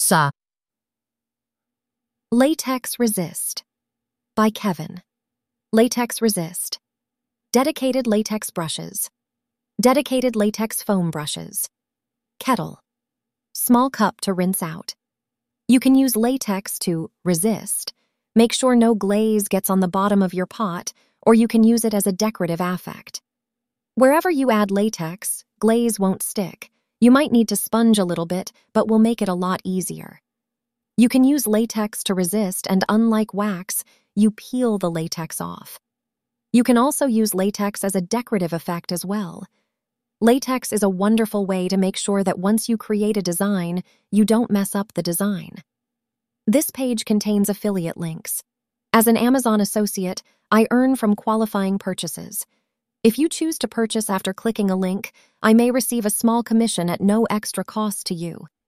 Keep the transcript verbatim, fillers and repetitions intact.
Sa. Latex Resist by Kevin. Latex Resist. Dedicated latex brushes. Dedicated latex foam brushes. Kettle. Small cup to rinse out. You can use latex to resist. Make sure no glaze gets on the bottom of your pot, or you can use it as a decorative affect. Wherever you add latex, glaze won't stick. You might need to sponge a little bit, but will make it a lot easier. You can use latex to resist, and unlike wax, you peel the latex off. You can also use latex as a decorative effect as well. Latex is a wonderful way to make sure that once you create a design, you don't mess up the design. This page contains affiliate links. As an Amazon associate, I earn from qualifying purchases. If you choose to purchase after clicking a link, I may receive a small commission at no extra cost to you.